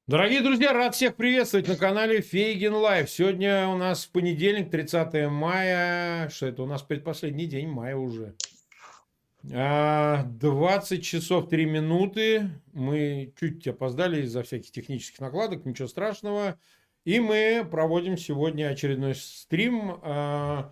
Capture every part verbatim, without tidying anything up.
Дорогие друзья, рад всех приветствовать на канале Фейгин Лайв. Сегодня у нас понедельник, тридцатое мая. Что это? У нас предпоследний день мая уже. А, двадцать часов три минуты. Мы чуть опоздали из-за всяких технических накладок, ничего страшного. И мы проводим сегодня очередной стрим. А,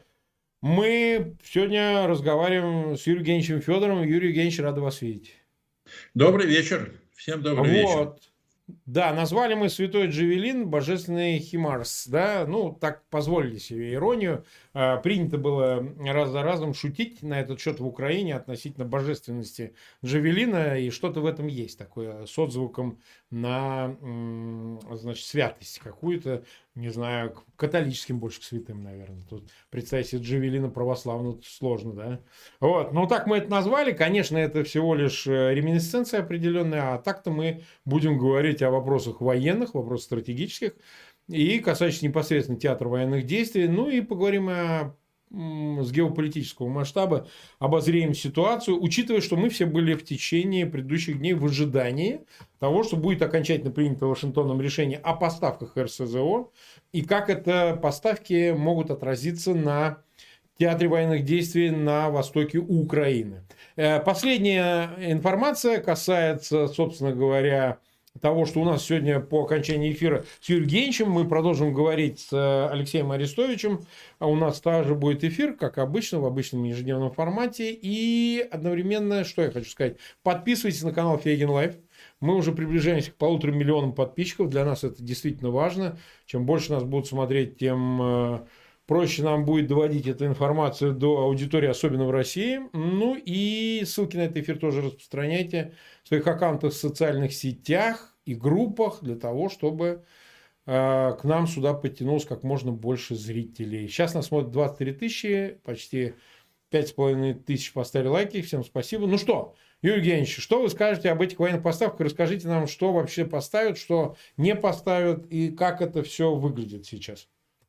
Мы сегодня разговариваем с Юрием Евгеньевичем Федоровым. Юрий Евгеньевич, рад вас видеть. Добрый вечер. Всем добрый вечер. Вот. Да, назвали мы Святой Джавелин Божественный Химарс, да, ну, так позволили себе иронию. А, принято было раз за разом шутить на этот счет в Украине относительно божественности Джавелина, и что-то в этом есть такое, с отзвуком на, м, значит, святость какую-то, не знаю, к католическим больше к святым, наверное. Тут представить себе Джавелина православного сложно, да. Вот, ну, так мы это назвали, конечно, это всего лишь э, реминисценция определенная, а так-то мы будем говорить о вопросах военных, вопросах стратегических и касающихся непосредственно театра военных действий. Ну и поговорим о, м, с геополитического масштаба, обозреем ситуацию, учитывая, что мы все были в течение предыдущих дней в ожидании того, что будет окончательно принято Вашингтоном решение о поставках эр эс зэ о и как это поставки могут отразиться на театре военных действий на востоке Украины. Э, Последняя информация касается, собственно говоря, того, что у нас сегодня по окончании эфира с Юрием Евгеньевичем мы продолжим говорить с э, Алексеем Арестовичем. А у нас также будет эфир, как обычно, в обычном ежедневном формате. И одновременно, что я хочу сказать, подписывайтесь на канал Фейгин Лайв. Мы уже приближаемся к полутора миллионам подписчиков. Для нас это действительно важно. Чем больше нас будут смотреть, тем э, проще нам будет доводить эту информацию до аудитории, особенно в России. Ну и ссылки на этот эфир тоже распространяйте в своих аккаунтах в социальных сетях и группах для того, чтобы э, к нам сюда подтянулось как можно больше зрителей. Сейчас нас смотрят двадцать три тысячи, почти пять с половиной тысяч поставили лайки. Всем спасибо. Ну что, Юрий Евгеньевич, что вы скажете об этих военных поставках? Расскажите нам, что вообще поставят, что не поставят и как это все выглядит сейчас.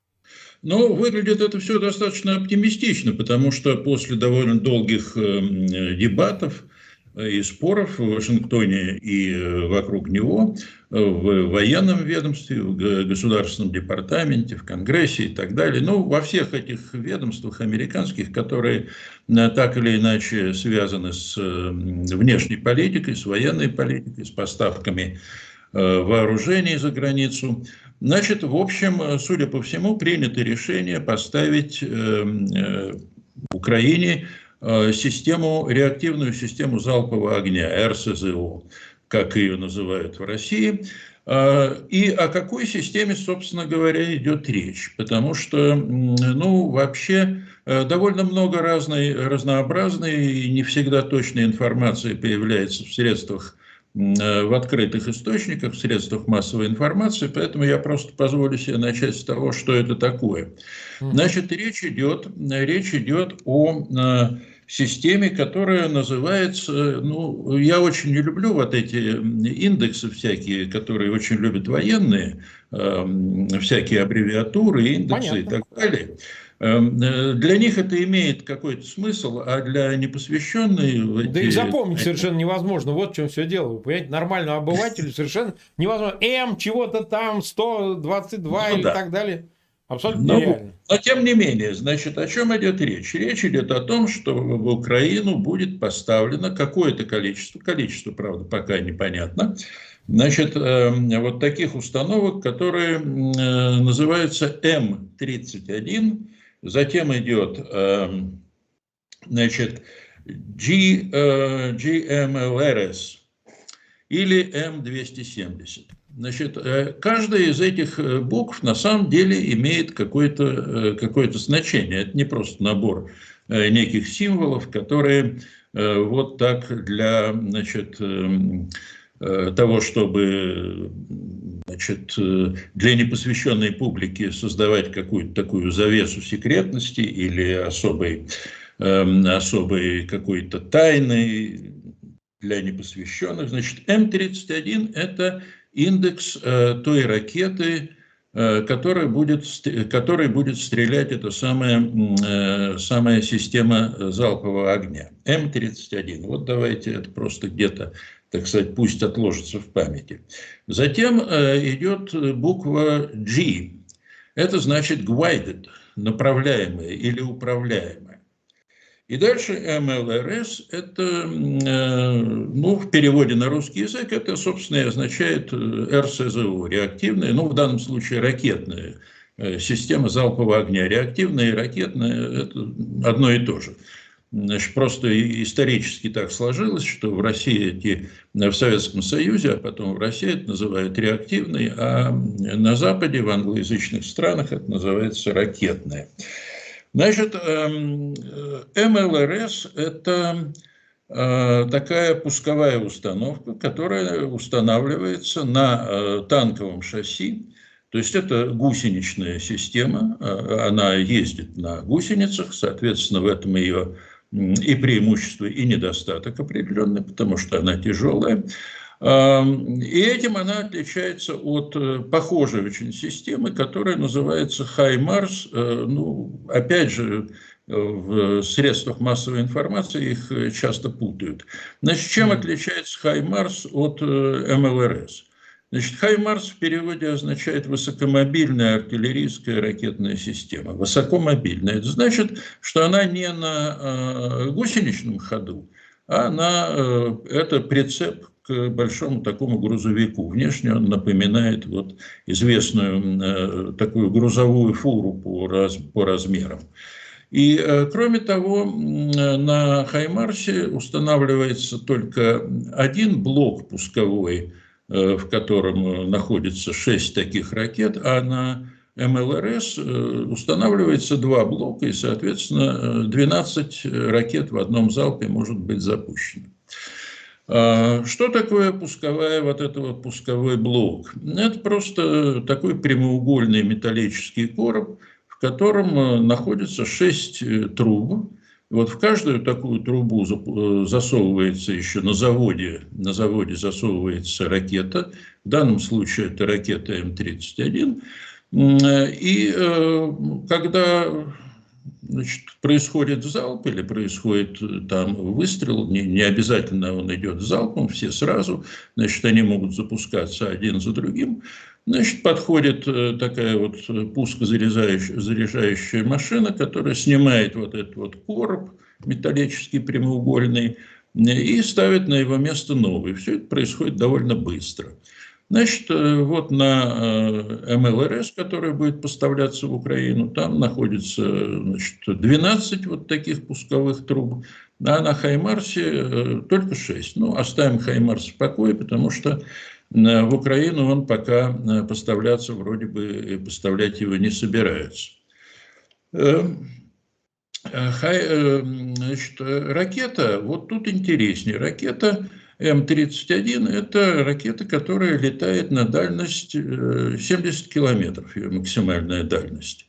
Но выглядит это все достаточно оптимистично, потому что после довольно долгих э, дебатов и споров в Вашингтоне и э, вокруг него, э, в военном ведомстве, в г- государственном департаменте, в Конгрессе и так далее, ну, во всех этих ведомствах американских, которые э, так или иначе связаны с э, внешней политикой, с военной политикой, с поставками э, вооружений за границу. Значит, в общем, судя по всему, принято решение поставить э, э, Украине э, систему, реактивную систему залпового огня, эр эс зэ о, как ее называют в России. Э, и о какой системе, собственно говоря, идет речь? Потому что, ну, вообще э, довольно много разной, разнообразной и не всегда точной информации появляется в средствах, в открытых источниках, в средствах массовой информации, поэтому я просто позволю себе начать с того, что это такое. Значит, речь идет, речь идет о э, системе, которая называется, ну, я очень не люблю вот эти индексы всякие, которые очень любят военные, э, всякие аббревиатуры, индексы и Понятно. так далее. Для них это имеет какой-то смысл, а для непосвященной в Да их эти... запомнить совершенно невозможно. Вот в чем все дело. Вы понимаете, нормальному обывателю совершенно невозможно. М чего-то там, сто двадцать два Ну или да. так далее. Абсолютно Но, нереально. но тем не менее, значит, о чем идет речь? Речь идет о том, что в Украину будет поставлено какое-то количество, количество, правда, пока непонятно, значит, э, вот таких установок, которые э, называются эм тридцать один, затем идет, э, значит, G, э, джи эм эл эр эс или эм двести семьдесят. Значит, каждая из этих букв на самом деле имеет какое-то какое-то значение. Это не просто набор неких символов, которые вот так для, значит, того, чтобы, значит, для непосвященной публики создавать какую-то такую завесу секретности или особой, особой какой-то тайны для непосвященных. Значит, эм тридцать один – это индекс э, той ракеты, э, которая, будет, которая будет стрелять эта самая, э, самая система залпового огня. эм тридцать один. Вот давайте это просто где-то так сказать, пусть отложится в памяти. Затем идет буква G. Это значит guided, направляемое или управляемое. И дальше эм эл эр эс, это, ну, в переводе на русский язык, это, собственно, и означает эр эс зэ о, реактивная, ну, в данном случае ракетная система залпового огня. Реактивная и ракетная – это одно и то же. Значит, просто исторически так сложилось, что в России эти, в Советском Союзе, а потом в России это называют реактивной, а на Западе, в англоязычных странах это называется ракетная. Значит, эм эл эр эс – это такая пусковая установка, которая устанавливается на танковом шасси. То есть это гусеничная система, она ездит на гусеницах, соответственно, в этом ее и преимущество, и недостаток определенный, потому что она тяжелая. И этим она отличается от похожей очень системы, которая называется хаймарс. Ну, опять же, в средствах массовой информации их часто путают. Значит, чем отличается хаймарс от эм эл эр эс? Значит, хаймарс в переводе означает высокомобильная артиллерийская ракетная система. Высокомобильная. Это значит, что она не на гусеничном ходу, а на это прицеп к большому такому грузовику. Внешне он напоминает вот известную такую грузовую фуру по, раз, по размерам. И, кроме того, на хаймарсе устанавливается только один блок пусковой, в котором находится шесть таких ракет, а на эм эл эр эс устанавливается два блока, и, соответственно, двенадцать ракет в одном залпе может быть запущено. Что такое пусковая, вот это вот пусковой блок? Это просто такой прямоугольный металлический короб, в котором находится шесть труб. Вот в каждую такую трубу засовывается еще на заводе, на заводе засовывается ракета. В данном случае это ракета эм тридцать один. И когда, значит, происходит залп или происходит там выстрел, не, не обязательно он идет залпом, все сразу, значит, они могут запускаться один за другим. Значит, подходит такая вот пускозаряжающая заряжающая машина, которая снимает вот этот вот короб металлический прямоугольный и ставит на его место новый. Все это происходит довольно быстро. Значит, вот на эм эл эр эс, который будет поставляться в Украину, там находится, значит, двенадцать вот таких пусковых труб, а на хаймарсе только шесть. Ну, оставим хаймарс в покое, потому что в Украину он пока поставляться вроде бы, поставлять его не собираются. Значит, ракета, вот тут интереснее, ракета эм тридцать один – это ракета, которая летает на дальность семьдесят километров, ее максимальная дальность.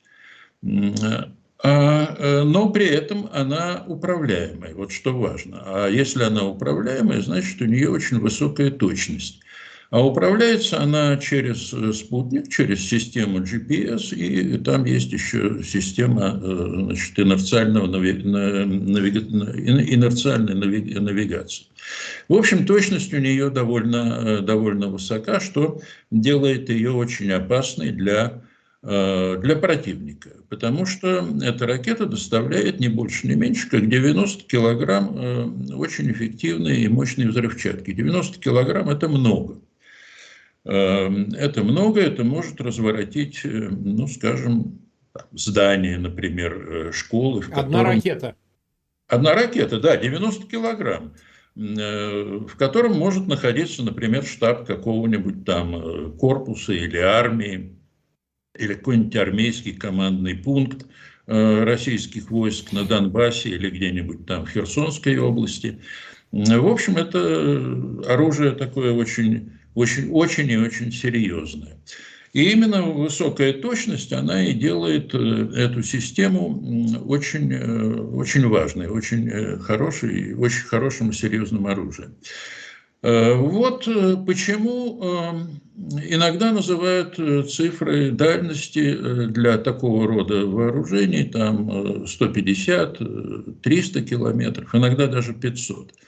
Но при этом она управляемая, вот что важно. А если она управляемая, значит, у нее очень высокая точность. А управляется она через спутник, через систему джи пи эс, и там есть еще система, значит, инерциального навиг... навиг... инерциальной навигации. В общем, точность у нее довольно, довольно высока, что делает ее очень опасной для, для противника. Потому что эта ракета доставляет не больше, не меньше, как девяносто килограмм очень эффективной и мощной взрывчатки. девяносто килограмм – это много. Это много, это может разворотить, ну, скажем, здание, например, школы. В котором... Одна ракета. Одна ракета, да, девяносто килограмм, в котором может находиться, например, штаб какого-нибудь там корпуса или армии, или какой-нибудь армейский командный пункт российских войск на Донбассе или где-нибудь там в Херсонской области. В общем, это оружие такое очень... Очень, очень и очень серьезная. И именно высокая точность, она и делает эту систему очень, очень важной, очень хорошей, очень хорошим и серьезным оружием. Вот почему иногда называют цифры дальности для такого рода вооружений, там сто пятьдесят - триста километров, иногда даже пятьсот.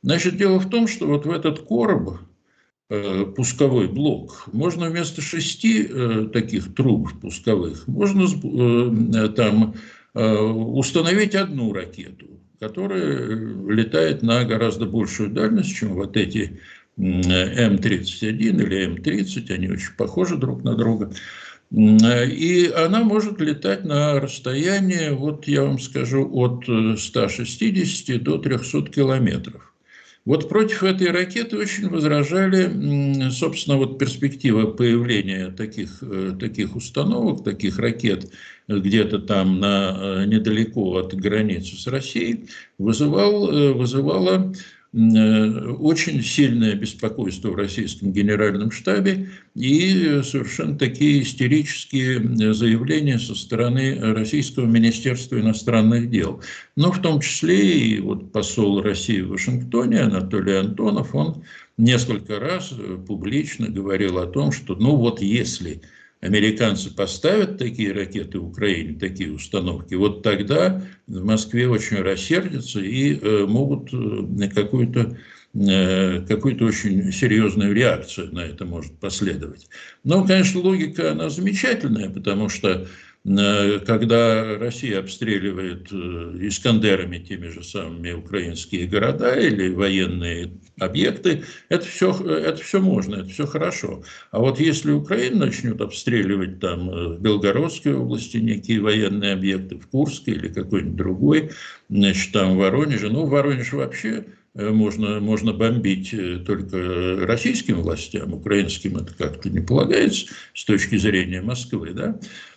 Значит, дело в том, что вот в этот короб, э, пусковой блок, можно вместо шести э, таких труб пусковых, можно э, там э, установить одну ракету, которая летает на гораздо большую дальность, чем вот эти эм тридцать один или эм тридцать, они очень похожи друг на друга. И она может летать на расстоянии, вот я вам скажу, от ста шестидесяти до трехсот километров. Вот против этой ракеты очень возражали, собственно, вот перспектива появления таких, таких установок, таких ракет где-то там на, недалеко от границы с Россией, вызывал, вызывала очень сильное беспокойство в российском генеральном штабе и совершенно такие истерические заявления со стороны Российского министерства иностранных дел. Но в том числе и вот посол России в Вашингтоне Анатолий Антонов, он несколько раз публично говорил о том, что ну вот если американцы поставят такие ракеты в Украине, такие установки, вот тогда в Москве очень рассердятся и э, могут какую-то э, какую-то очень серьезную реакцию на это может последовать. Но, конечно, логика, она замечательная, потому что э, когда Россия обстреливает э, «Искандерами» теми же самыми украинские города или военные объекты, это все, это все можно, это все хорошо. А вот если Украина начнет обстреливать там в Белгородской области некие военные объекты, в Курске или какой-нибудь другой, значит, там в Воронеже, ну, в Воронеже вообще можно, можно бомбить только российским властям, украинским это как-то не полагается с точки зрения Москвы, да,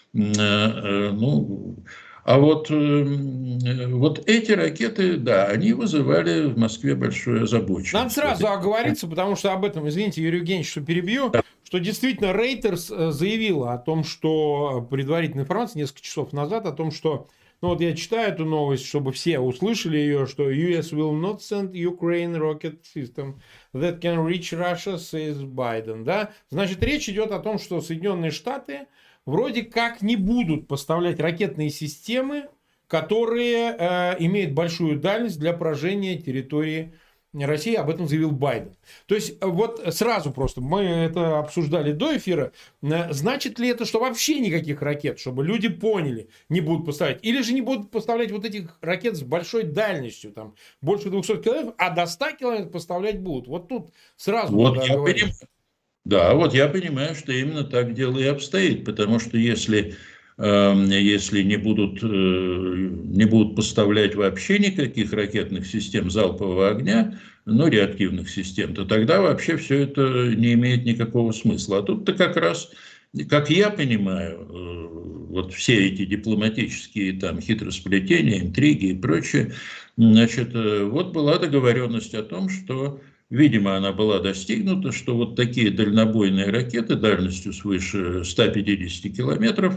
ну... А вот, вот эти ракеты, да, они вызывали в Москве большую озабоченность. Надо сразу оговориться, потому что об этом, извините, Юрий Евгеньевич, что перебью, да. Что действительно Reuters заявила о том, что предварительная информация несколько часов назад, о том, что, ну вот я читаю эту новость, чтобы все услышали ее, что ю эс will not send Ukraine rocket system that can reach Russia, says Biden, да? Значит, речь идет о том, что Соединенные Штаты вроде как не будут поставлять ракетные системы, которые э, имеют большую дальность для поражения территории России. Об этом заявил Байден. То есть, вот сразу просто, мы это обсуждали до эфира, значит ли это, что вообще никаких ракет, чтобы люди поняли, не будут поставлять? Или же не будут поставлять вот этих ракет с большой дальностью, там, больше двухсот километров, а до ста километров поставлять будут? Вот тут сразу вот надо я говорить. Понимаю. Да, вот я понимаю, что именно так дело и обстоит, потому что если, э, если не, будут, э, не будут поставлять вообще никаких ракетных систем залпового огня, ну, реактивных систем, то тогда вообще все это не имеет никакого смысла. А тут-то как раз, как я понимаю, э, вот все эти дипломатические там хитросплетения, интриги и прочее, значит, э, вот была договоренность о том, что видимо, она была достигнута, что вот такие дальнобойные ракеты дальностью свыше ста пятидесяти километров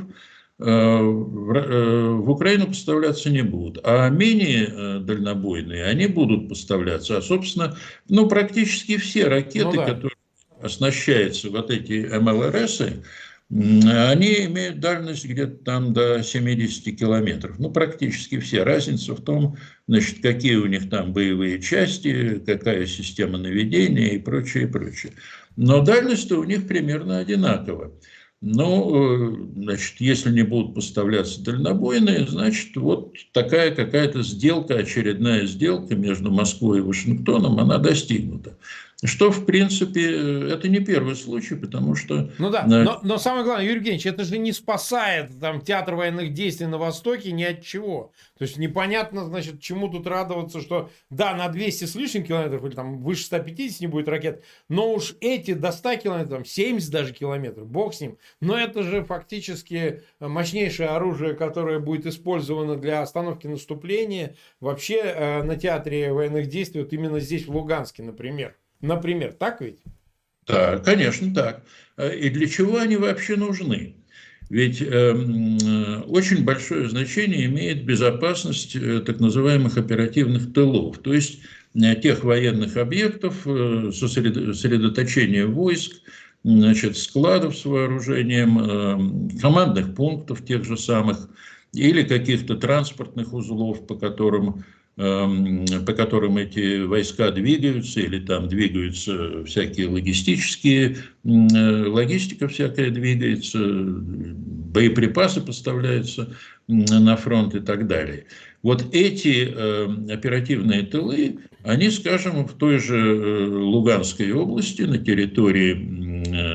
в Украину поставляться не будут. А менее дальнобойные, они будут поставляться. А, собственно, ну, практически все ракеты, ну, да. которые оснащаются вот эти эм эл эр эсы, они имеют дальность где-то там до семидесяти километров. Ну, практически все. Разница в том, значит, какие у них там боевые части, какая система наведения и прочее, и прочее. Но дальность-то у них примерно одинакова. Но, значит, если не будут поставляться дальнобойные, значит, вот такая какая-то сделка, очередная сделка между Москвой и Вашингтоном, она достигнута. Что, в принципе, это не первый случай, потому что... Ну да, но, но самое главное, Юрий Евгеньевич, это же не спасает там, театр военных действий на Востоке ни от чего. То есть непонятно, значит, чему тут радоваться, что да, на двести с лишним километров, или там выше ста пятидесяти не будет ракет, но уж эти до ста километров, семьдесят даже километров, бог с ним. Но это же фактически мощнейшее оружие, которое будет использовано для остановки наступления вообще э, на театре военных действий, вот именно здесь, в Луганске, например. Например, так ведь? Да, конечно, так. И для чего они вообще нужны? Ведь э, очень большое значение имеет безопасность э, так называемых оперативных тылов, то есть э, тех военных объектов, э, сосредоточения войск, значит, складов с вооружением, э, командных пунктов тех же самых, или каких-то транспортных узлов, по которым по которым эти войска двигаются, или там двигаются всякие логистические, логистика всякая двигается, боеприпасы поставляются на фронт и так далее. Вот эти оперативные тылы, они, скажем, в той же Луганской области, на территории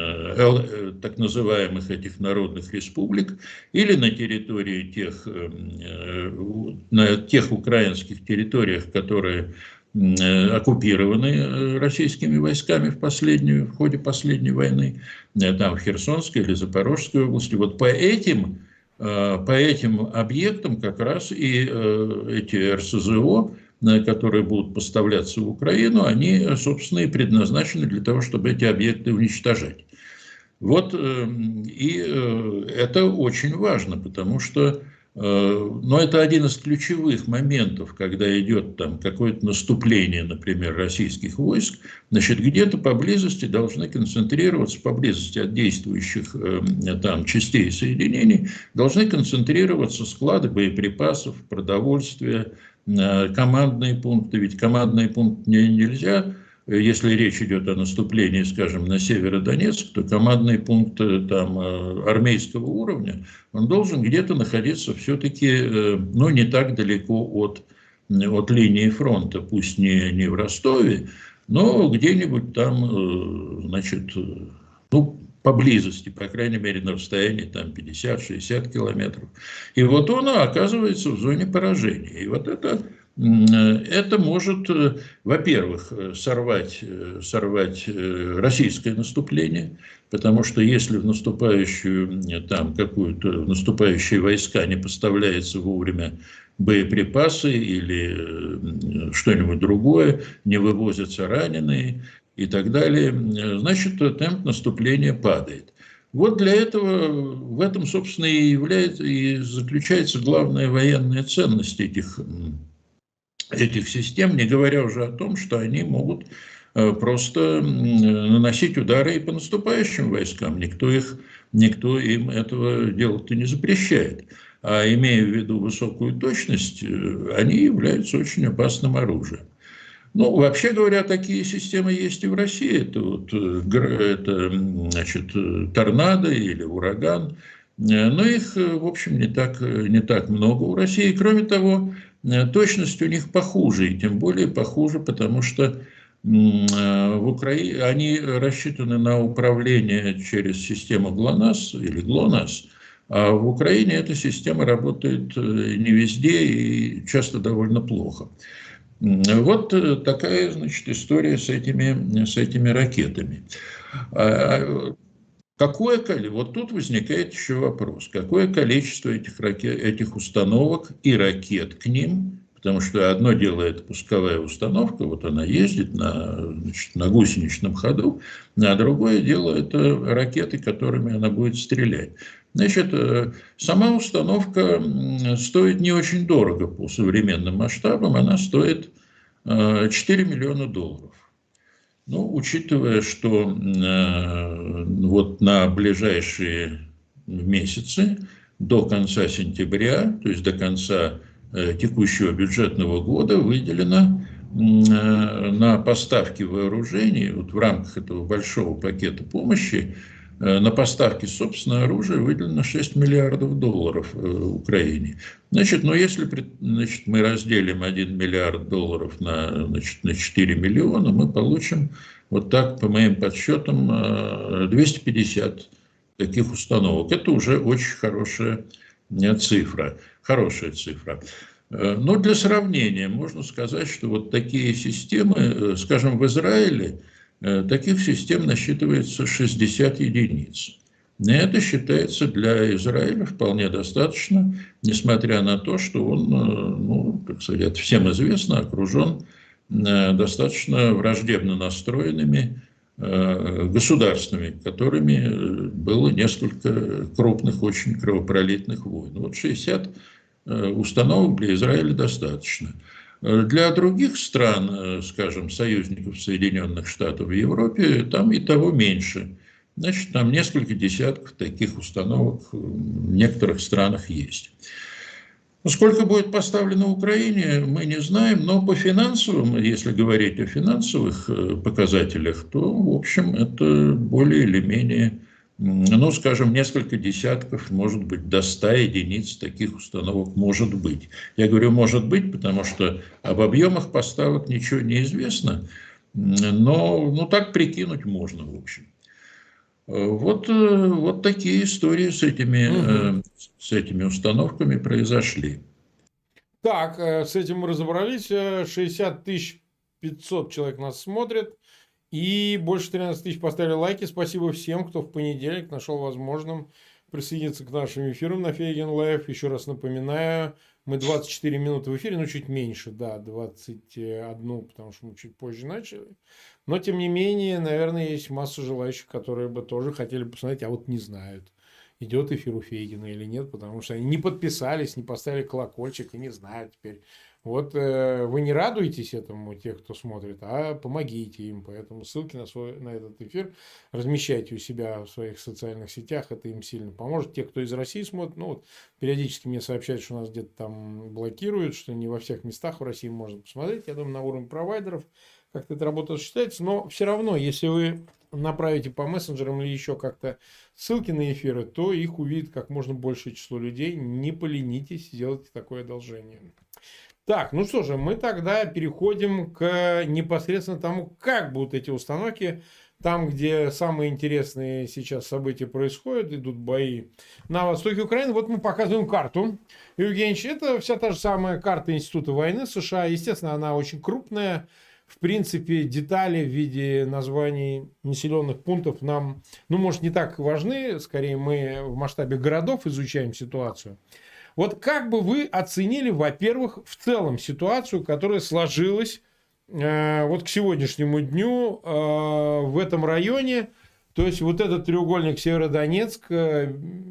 так называемых этих народных республик, или на территории тех, на тех украинских территориях, которые оккупированы российскими войсками в, последнюю, в ходе последней войны, там в Херсонской или Запорожской области. Вот по этим, по этим объектам как раз и эти эр эс зэ о, которые будут поставляться в Украину, они, собственно, и предназначены для того, чтобы эти объекты уничтожать. Вот, и это очень важно, потому что, ну, это один из ключевых моментов, когда идет там какое-то наступление, например, российских войск, значит, где-то поблизости должны концентрироваться, поблизости от действующих там частей и соединений, должны концентрироваться склады боеприпасов, продовольствия, командные пункты, ведь командные пункты нельзя. Если речь идет о наступлении, скажем, на Северодонецк, то командный пункт там, армейского уровня, он должен где-то находиться все-таки, ну, не так далеко от, от линии фронта, пусть не, не в Ростове, но где-нибудь там, значит, ну, поблизости, по крайней мере, на расстоянии там пятьдесят-шестьдесят километров. И вот он оказывается в зоне поражения. И вот это... Это может, во-первых, сорвать, сорвать российское наступление, потому что если в наступающую, там, какую-то, наступающие войска не поставляется вовремя боеприпасы или что-нибудь другое, не вывозятся раненые и так далее, значит, темп наступления падает. Вот для этого, в этом, собственно, и является, и заключается главная военная ценность этих этих систем, не говоря уже о том, что они могут просто наносить удары и по наступающим войскам. Никто, их, никто им этого делать-то не запрещает. А имея в виду высокую точность, они являются очень опасным оружием. Ну, вообще говоря, такие системы есть и в России. Это, вот, это значит, торнадо или ураган. Но их, в общем, не так, не так много у России. Кроме того, точность у них похуже, и тем более похуже, потому что в Украине они рассчитаны на управление через систему ГЛОНАСС или ГЛОНАСС, а в Украине эта система работает не везде и часто довольно плохо. Вот такая, значит, история с этими, с этими ракетами. Какое количество, вот тут возникает еще вопрос, какое количество этих, ракет, этих установок и ракет к ним, потому что одно дело это пусковая установка, вот она ездит на, значит, на гусеничном ходу, а другое дело это ракеты, которыми она будет стрелять. Значит, сама установка стоит не очень дорого по современным масштабам, она стоит четыре миллиона долларов. Ну, учитывая, что э, вот на ближайшие месяцы, до конца сентября, то есть до конца э, текущего бюджетного года, выделено э, на поставки вооружений, вот в рамках этого большого пакета помощи, э, на поставки собственного оружия выделено шесть миллиардов долларов э, Украине. Значит, ну, если значит, мы разделим один миллиард долларов на, значит, на четыре миллиона, мы получим, вот так, по моим подсчетам, двести пятьдесят таких установок. Это уже очень хорошая цифра. Хорошая цифра. Но для сравнения можно сказать, что вот такие системы, скажем, в Израиле, таких систем насчитывается шестьдесят единиц. И это считается для Израиля вполне достаточно, несмотря на то, что он, ну, как сказать, всем известно, окружен достаточно враждебно настроенными государствами, которыми было несколько крупных, очень кровопролитных войн. Вот шестьдесят установок для Израиля достаточно. Для других стран, скажем, союзников Соединенных Штатов в Европе, там и того меньше. Значит, там несколько десятков таких установок в некоторых странах есть. Ну, сколько будет поставлено Украине, мы не знаем, но по финансовым, если говорить о финансовых э, показателях, то, в общем, это более или менее, ну, скажем, несколько десятков, может быть, до ста единиц таких установок может быть. Я говорю «может быть», потому что об объемах поставок ничего не известно, но ну, так прикинуть можно, в общем. Вот, вот такие истории с Мгм. этими, с этими установками произошли. Так, э, с этим мы разобрались. Э, шестьдесят тысяч пятьсот человек нас смотрят. И больше тринадцать тысяч поставили лайки. Спасибо всем, кто в понедельник нашел возможным присоединиться к нашим эфирам на Фейген Лайв. Еще раз напоминаю, мы двадцать четыре минуты в эфире, ну чуть меньше, да, двадцать одну, потому что мы чуть позже начали. Но, тем не менее, наверное, есть масса желающих, которые бы тоже хотели посмотреть, а вот не знают, идет эфир у Фейгина или нет, потому что они не подписались, не поставили колокольчик и не знают теперь. Вот э, вы не радуетесь этому, те, кто смотрит, а помогите им. Поэтому ссылки на, свой, на этот эфир размещайте у себя в своих социальных сетях. Это им сильно поможет. Те, кто из России смотрит, ну вот периодически мне сообщают, что нас где-то там блокируют, что не во всех местах в России можно посмотреть. Я думаю, на уровне провайдеров как-то эта работа осуществляется. Но все равно, если вы направите по мессенджерам или еще как-то ссылки на эфиры, то их увидит как можно большее число людей. Не поленитесь, сделайте такое одолжение. Так, ну что же, мы тогда переходим к непосредственно тому, как будут эти установки. Там, где самые интересные сейчас события происходят, идут бои на востоке Украины. Вот мы показываем карту. Евгеньевич, это вся та же самая карта Института войны США. Естественно, она очень крупная. В принципе, детали в виде названий населенных пунктов нам, ну, может, не так важны. Скорее, мы в масштабе городов изучаем ситуацию. Вот как бы вы оценили, во-первых, в целом ситуацию, которая сложилась э, вот к сегодняшнему дню э, в этом районе? То есть, вот этот треугольник Северодонецк, э,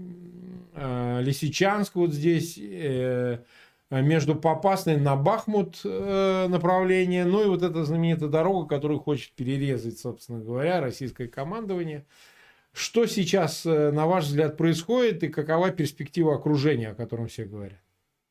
э, Лисичанск вот здесь, э, между Попасной на Бахмут э, направление, ну и вот эта знаменитая дорога, которую хочет перерезать, собственно говоря, российское командование. Что сейчас, на ваш взгляд, происходит и какова перспектива окружения, о котором все говорят?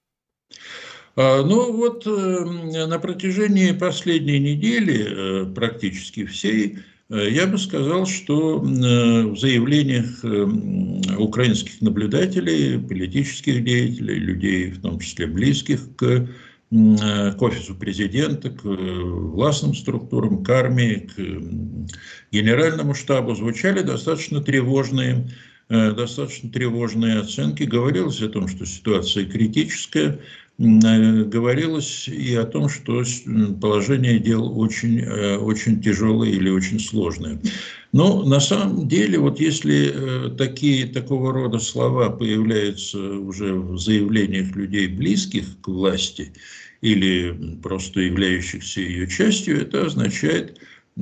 Ну вот на протяжении последней недели, практически всей, я бы сказал, что в заявлениях украинских наблюдателей, политических деятелей, людей, в том числе близких к, к офису президента, к властным структурам, к армии, к генеральному штабу, звучали достаточно тревожные, достаточно тревожные оценки. Говорилось о том, что ситуация критическая. Говорилось и о том, что положение дел очень, очень тяжелое или очень сложное. Но на самом деле, вот если такие, такого рода слова появляются уже в заявлениях людей, близких к власти, или просто являющихся ее частью, это означает,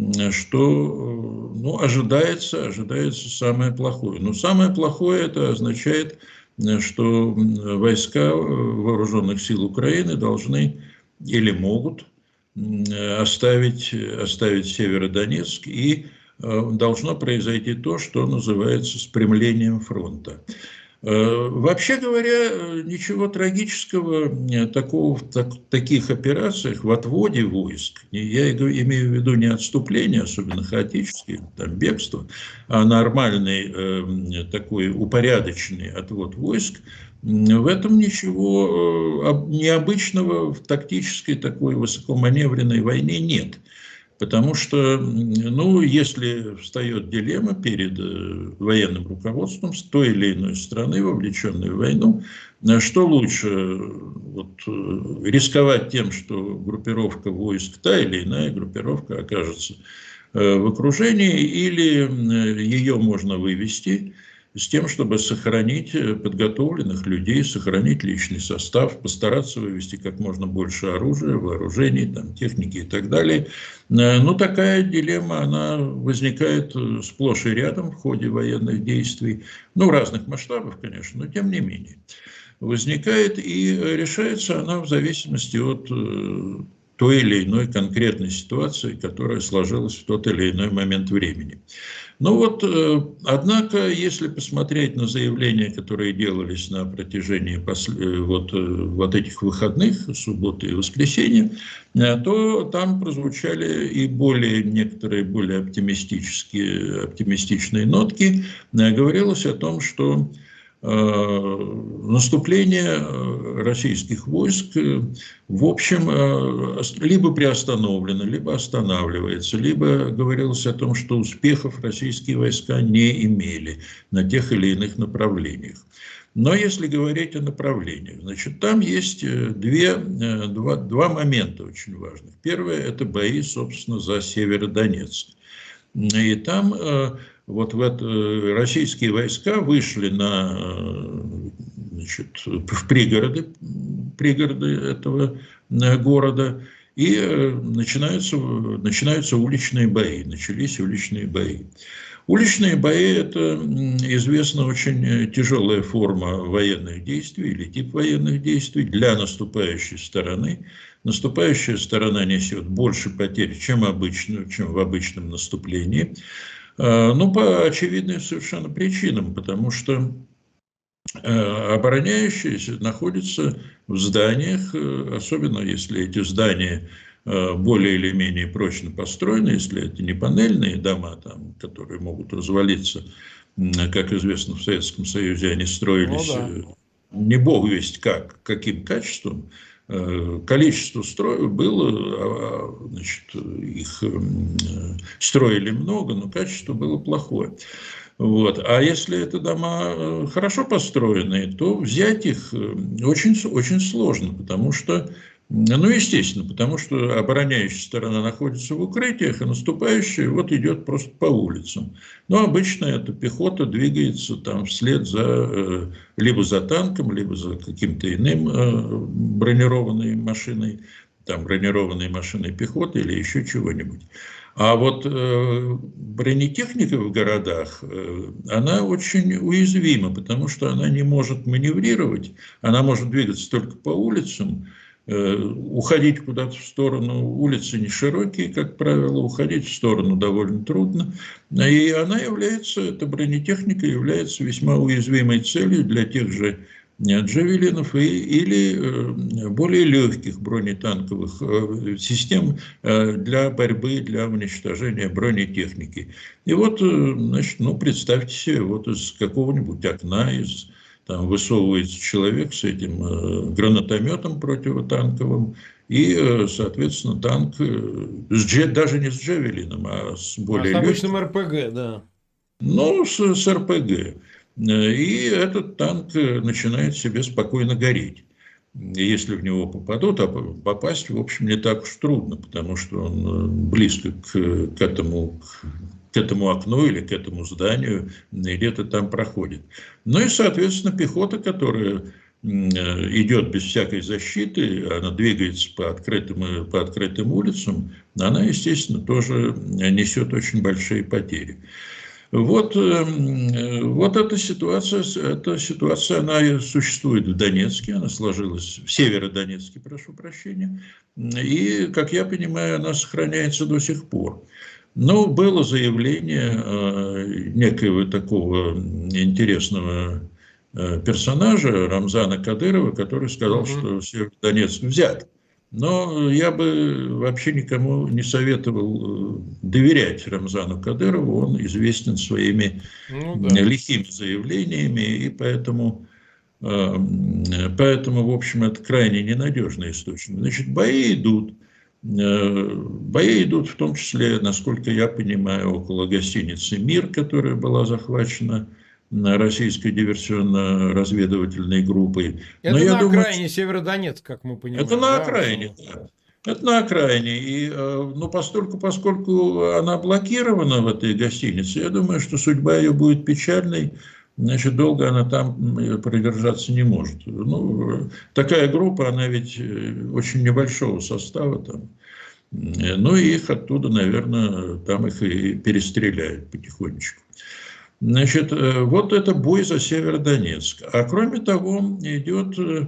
что ну, ожидается, ожидается самое плохое. Но самое плохое это означает, что войска вооруженных сил Украины должны или могут оставить, оставить Северодонецк, и должно произойти то, что называется спрямлением фронта. Вообще говоря, ничего трагического такого в так, таких операциях, в отводе войск, я имею в виду не отступление, особенно хаотические, там, бегство, а нормальный э, такой упорядоченный отвод войск, в этом ничего необычного в тактической такой высокоманевренной войне нет. Потому что, ну, если встает дилемма перед военным руководством с той или иной страны, вовлеченной в войну, что лучше, вот, рисковать тем, что группировка войск, та или иная группировка окажется в окружении, или ее можно вывести с тем, чтобы сохранить подготовленных людей, сохранить личный состав, постараться вывести как можно больше оружия, вооружений, там, техники и так далее. Но такая дилемма, она возникает сплошь и рядом в ходе военных действий, ну, разных масштабов, конечно, но тем не менее. Возникает и решается она в зависимости от той или иной конкретной ситуации, которая сложилась в тот или иной момент времени. Ну вот, однако, если посмотреть на заявления, которые делались на протяжении после, вот, вот этих выходных, субботы и воскресенья, то там прозвучали и более, некоторые более оптимистические, оптимистичные нотки. Говорилось о том, что наступление российских войск, в общем, либо приостановлено, либо останавливается, либо говорилось о том, что успехов российские войска не имели на тех или иных направлениях. Но если говорить о направлениях, значит, там есть две, два, два момента очень важных. Первое – это бои, собственно, за Северодонецк. И там вот в это, российские войска вышли на, значит, в пригороды, пригороды этого города, и начинаются, начинаются уличные бои, начались уличные бои. Уличные бои – это, известно, очень тяжелая форма военных действий или тип военных действий для наступающей стороны. Наступающая сторона несет больше потерь, чем, обычно, чем в обычном наступлении. Ну, по очевидным совершенно причинам, потому что обороняющиеся находятся в зданиях, особенно если эти здания более или менее прочно построены, если это не панельные дома, там, которые могут развалиться, как известно, в Советском Союзе они строились, ну, да, не бог весть как, каким качеством. Количество строек было, значит, их строили много, но качество было плохое. Вот. А если это дома хорошо построенные, то взять их очень, очень сложно, потому что, ну, естественно, потому что обороняющая сторона находится в укрытиях, а наступающая вот идет просто по улицам. Но обычно эта пехота двигается там вслед за, либо за танком, либо за каким-то иным бронированной машиной, там бронированной машиной пехоты или еще чего-нибудь. А вот э, бронетехника в городах, э, она очень уязвима, потому что она не может маневрировать, она может двигаться только по улицам, э, уходить куда-то в сторону, улицы не широкие, как правило, уходить в сторону довольно трудно. И она является, эта бронетехника является весьма уязвимой целью для тех же джавелинов и, или более легких бронетанковых систем для борьбы, для уничтожения бронетехники. И вот, значит, ну, представьте себе, вот из какого-нибудь окна, из, там высовывается человек с этим гранатометом противотанковым, и, соответственно, танк с джет, даже не с джавелином, а с более а с легким. обычным эр пэ гэ, да. Ну, с, с эр пэ гэ. И этот танк начинает себе спокойно гореть. Если в него попадут, а попасть, в общем, не так уж трудно, потому что он близко к, к, этому, к этому окну или к этому зданию где-то там проходит. Ну и, соответственно, пехота, которая идет без всякой защиты, она двигается по открытым, по открытым улицам, она, естественно, тоже несет очень большие потери. Вот, вот эта ситуация, эта ситуация, она существует в Донецке, она сложилась в Северодонецке, прошу прощения, и, как я понимаю, она сохраняется до сих пор. Но было заявление некоего такого интересного персонажа Рамзана Кадырова, который сказал, угу. что Северодонецк взят. Но я бы вообще никому не советовал доверять Рамзану Кадырову. Он известен своими ну, да. лихими заявлениями, и поэтому, поэтому, в общем, это крайне ненадежный источник. Значит, бои идут. Бои идут в том числе, насколько я понимаю, около гостиницы «Мир», которая была захвачена российской диверсионно-разведывательной группой. Это Но на я окраине думаю, Северодонецк, как мы понимаем. Это на да? окраине, да. Это на окраине. И, ну, поскольку, поскольку она блокирована в этой гостинице, я думаю, что судьба ее будет печальной. Значит, долго она там продержаться не может. Ну, такая группа, она ведь очень небольшого состава там. Ну, и их оттуда, наверное, там их и перестреляют потихонечку. Значит, вот это бой за Северодонецк. А кроме того, идет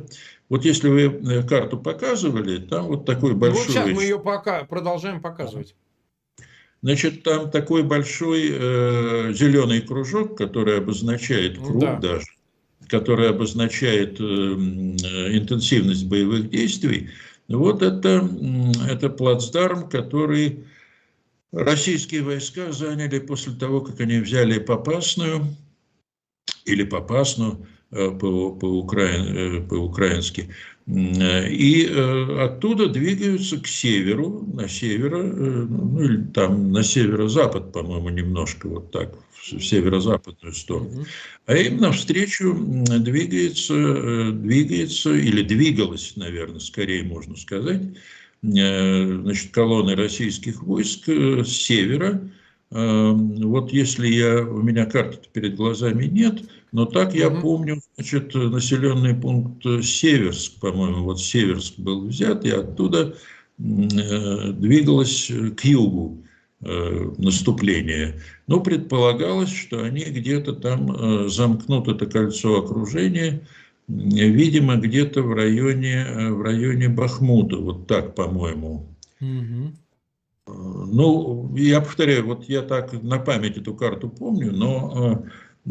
Вот если вы карту показывали, там вот такой большой... Ну, вот сейчас мы ее пока продолжаем показывать. Значит, там такой большой э, зеленый кружок, который обозначает круг, да, даже, который обозначает э, интенсивность боевых действий. Вот это, это плацдарм, который российские войска заняли после того, как они взяли Попасную, или Попасну по, по, украин, по-украински, и оттуда двигаются к северу, на север, ну или там на северо-запад, по-моему, немножко вот так, в северо-западную сторону. А им навстречу двигается, двигается, или двигалась, наверное, скорее можно сказать, значит, колонны российских войск с севера. Вот если я, у меня карты перед глазами нет, но так я mm-hmm. помню, значит, населенный пункт Северск, по-моему, вот Северск был взят, и оттуда э, двигалось к югу э, наступление. Но предполагалось, что они где-то там э, замкнут это кольцо окружения, э, видимо, где-то в районе, э, в районе Бахмута, вот так, по-моему. Mm-hmm. Ну, я повторяю, вот я так на память эту карту помню, но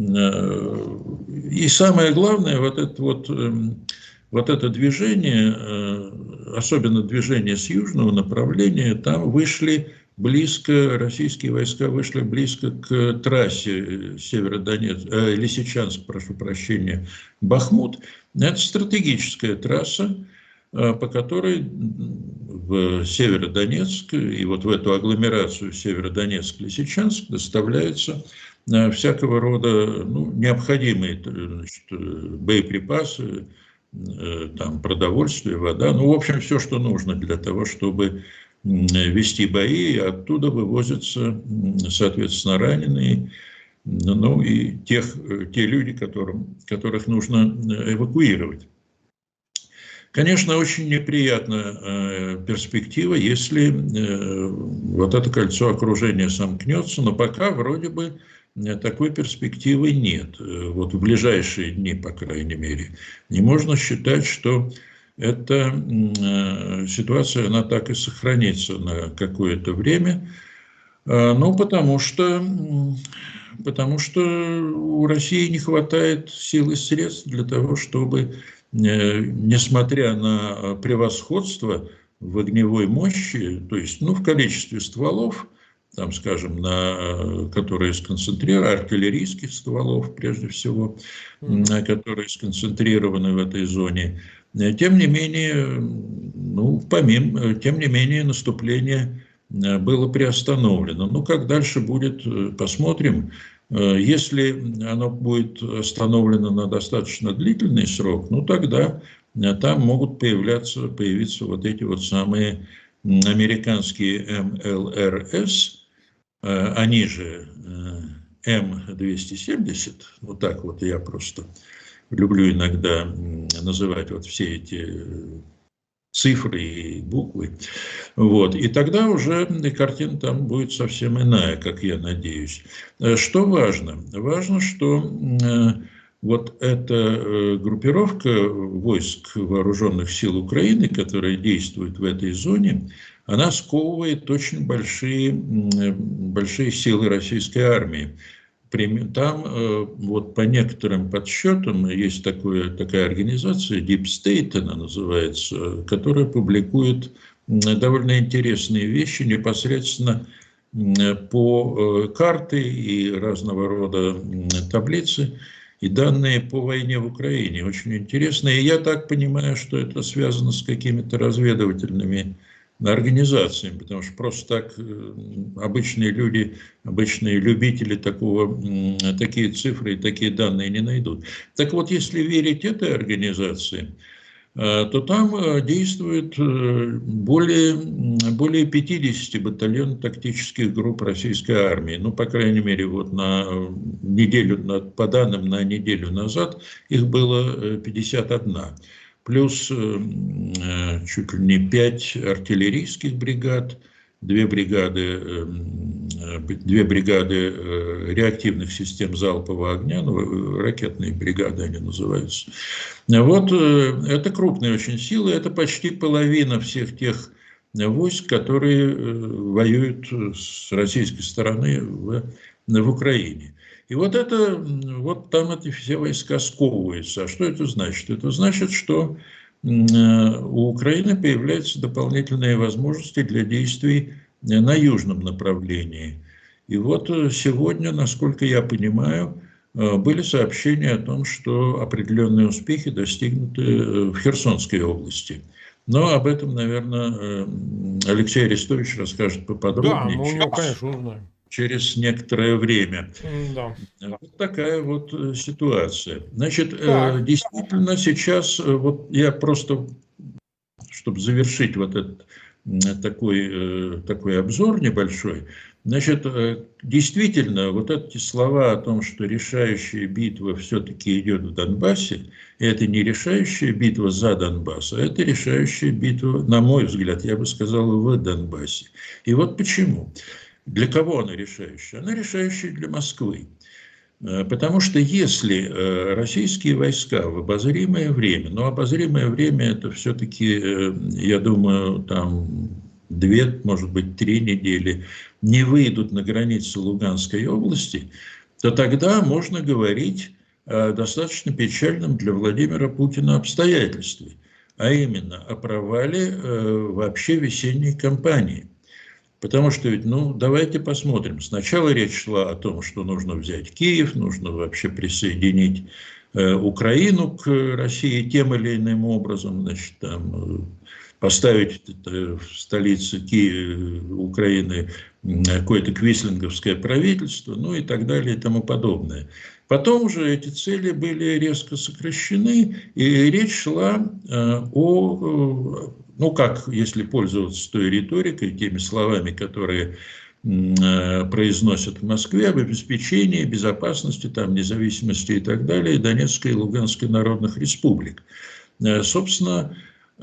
и самое главное, вот это вот, вот это движение, особенно движение с южного направления, там вышли близко, российские войска вышли близко к трассе Северодонецк, э, Лисичанск, прошу прощения, Бахмут. Это стратегическая трасса, по которой в Северодонецк и вот в эту агломерацию Северодонецк-Лисичанск доставляются всякого рода, ну, необходимые, значит, боеприпасы, там, продовольствие, вода, ну, в общем, все, что нужно для того, чтобы вести бои, и оттуда вывозятся, соответственно, раненые, ну, и тех, те люди, которым, которых нужно эвакуировать. Конечно, очень неприятная э, перспектива, если э, вот это кольцо окружения сомкнется, но пока вроде бы такой перспективы нет. Вот в ближайшие дни, по крайней мере. Не можно считать, что эта э, ситуация, она так и сохранится на какое-то время, э, ну, потому что, потому что у России не хватает сил и средств для того, чтобы, несмотря на превосходство в огневой мощи, то есть, ну, в количестве стволов, там, скажем, на, которые сконцентрированы, артиллерийских стволов, прежде всего, mm-hmm. которые сконцентрированы в этой зоне, тем не менее, ну, помимо, тем не менее, наступление было приостановлено. Ну, как дальше будет, посмотрим. Если оно будет остановлено на достаточно длительный срок, ну тогда там могут появляться, появиться вот эти вот самые американские эм эл эр эс, они же эм двести семьдесят, вот так вот я просто люблю иногда называть вот все эти цифры и буквы. Вот. И тогда уже картина там будет совсем иная, как я надеюсь. Что важно? Важно, что вот эта группировка войск вооруженных сил Украины, которая действует в этой зоне, она сковывает очень большие, большие силы российской армии. Там, вот по некоторым подсчетам, есть такое, такая организация, Deep State она называется, которая публикует довольно интересные вещи непосредственно по карте и разного рода таблицы и данные по войне в Украине. Очень интересно. И я так понимаю, что это связано с какими-то разведывательными организациями, потому что просто так обычные люди, обычные любители такого, такие цифры и такие данные не найдут. Так вот, если верить этой организации, то там действует более, более пятидесяти батальонов тактических групп российской армии. Ну, по крайней мере, вот на неделю, по данным на неделю назад, их было пятьдесят одна. Плюс чуть ли не пять артиллерийских бригад, две бригады две бригады реактивных систем залпового огня, ну, ракетные бригады они называются. Вот это крупные очень силы, это почти половина всех тех войск, которые воюют с российской стороны в, в Украине. И вот это, вот там эти все войска сковываются. А что это значит? Это значит, что у Украины появляются дополнительные возможности для действий на южном направлении. И вот сегодня, насколько я понимаю, были сообщения о том, что определенные успехи достигнуты в Херсонской области. Но об этом, наверное, Алексей Арестович расскажет поподробнее. Да, мы у него, конечно, узнаем. Через некоторое время. Да. Вот такая вот ситуация. Значит, так. Действительно сейчас, вот я просто, чтобы завершить вот этот такой, такой обзор небольшой, значит, действительно, вот эти слова о том, что решающая битва все-таки идет в Донбассе, это не решающая битва за Донбасс, а это решающая битва, на мой взгляд, я бы сказал, в Донбассе. И вот почему. Для кого она решающая? Она решающая для Москвы. Потому что если российские войска в обозримое время, но обозримое время это все-таки, я думаю, там две, может быть, три недели, не выйдут на границы Луганской области, то тогда можно говорить о достаточно печальном для Владимира Путина обстоятельстве, а именно о провале вообще весенней кампании. Потому что ведь, ну, давайте посмотрим. Сначала речь шла о том, что нужно взять Киев, нужно вообще присоединить э, Украину к России тем или иным образом, значит, там, поставить в столице Киева, Украины какое-то квислинговское правительство, ну и так далее и тому подобное. Потом уже эти цели были резко сокращены, и речь шла э, о... Ну, как, если пользоваться той риторикой, теми словами, которые э, произносят в Москве, об обеспечении безопасности, там, независимости и так далее Донецкой и Луганской народных республик. Э, собственно, э,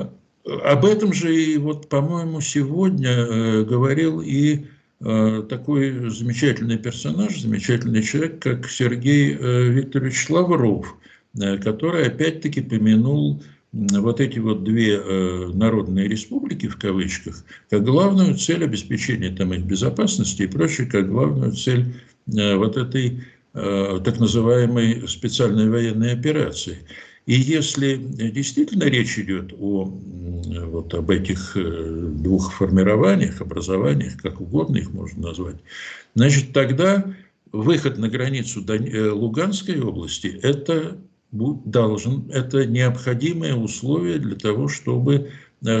об этом же и, вот, по-моему, сегодня э, говорил и э, такой замечательный персонаж, замечательный человек, как Сергей э, Викторович Лавров, э, который опять-таки помянул вот эти вот две э, народные республики, в кавычках, как главную цель обеспечения там их безопасности и прочее, как главную цель э, вот этой э, так называемой специальной военной операции. И если действительно речь идет о, вот, об этих двух формированиях, образованиях, как угодно их можно назвать, значит, тогда выход на границу Луганской области – это должен, это необходимое условие для того, чтобы,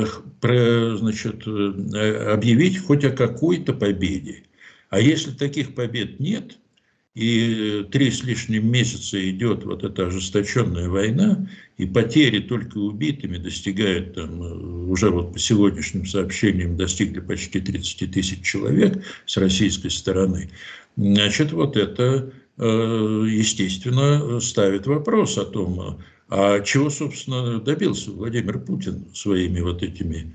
значит, объявить хоть о какой-то победе. А если таких побед нет, и три с лишним месяца идет вот эта ожесточенная война, и потери только убитыми достигают, там, уже вот по сегодняшним сообщениям достигли почти тридцать тысяч человек с российской стороны, значит, вот это, естественно, ставит вопрос о том, а чего, собственно, добился Владимир Путин своими вот этими,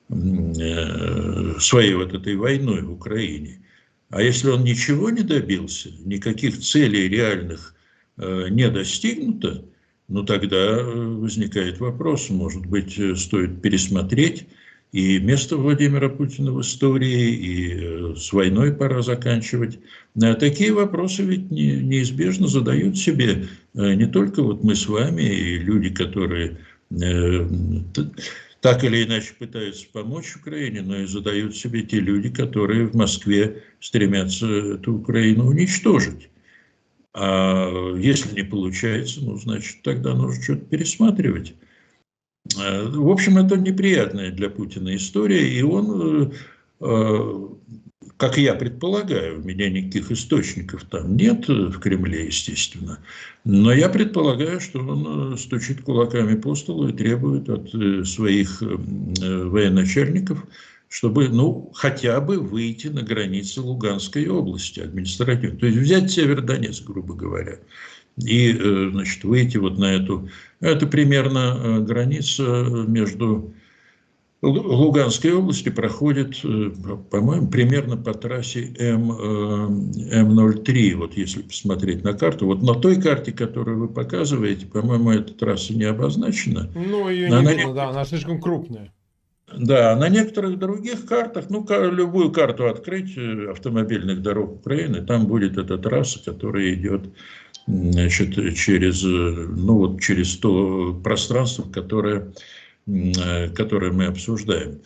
своей вот этой войной в Украине. А если он ничего не добился, никаких целей реальных э, не достигнуто, ну тогда возникает вопрос, может быть, стоит пересмотреть и место Владимира Путина в истории, и э, с войной пора заканчивать. А такие вопросы ведь не, неизбежно задают себе э, не только вот мы с вами, и люди, которые... Э, так или иначе пытаются помочь Украине, но и задают себе те люди, которые в Москве стремятся эту Украину уничтожить. А если не получается, ну, значит, тогда нужно что-то пересматривать. В общем, это неприятная для Путина история, и он, как я предполагаю, у меня никаких источников там нет в Кремле, естественно, но я предполагаю, что он стучит кулаками по столу и требует от своих военачальников, чтобы, ну, хотя бы выйти на границы Луганской области административно, то есть взять Северодонецк, грубо говоря, и, значит, выйти вот на эту, это примерно граница между Луганской области проходит, по-моему, примерно по трассе М, М ноль три, вот если посмотреть на карту. Вот на той карте, которую вы показываете, по-моему, эта трасса не обозначена. Ну, ее Но не она видно, да, она слишком крупная. Да, на некоторых других картах, ну, любую карту открыть автомобильных дорог Украины, там будет эта трасса, которая идет, значит, через, ну, вот через то пространство, которое, которое мы обсуждаем.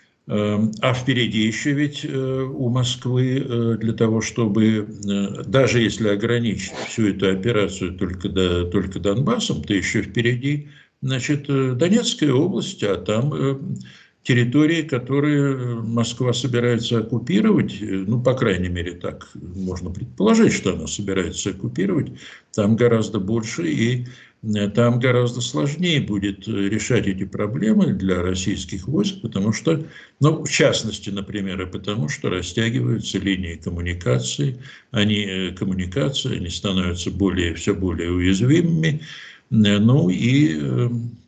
А впереди еще ведь у Москвы для того, чтобы, даже если ограничить всю эту операцию только, до, только Донбассом, то еще впереди, значит, Донецкая область, а там территории, которые Москва собирается оккупировать, ну, по крайней мере, так можно предположить, что она собирается оккупировать, там гораздо больше, и там гораздо сложнее будет решать эти проблемы для российских войск, потому что, ну, в частности, например, и потому что растягиваются линии коммуникации, они, коммуникации, они становятся более, все более уязвимыми, ну и,